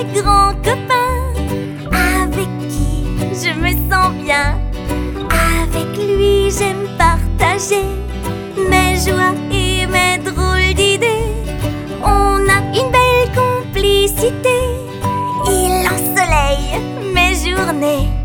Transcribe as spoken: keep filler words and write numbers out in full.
mes grands copains, avec qui je me sens bien. Avec lui j'aime partager mes joies et mes drôles d'idées. On a une belle complicité, il ensoleille mes journées.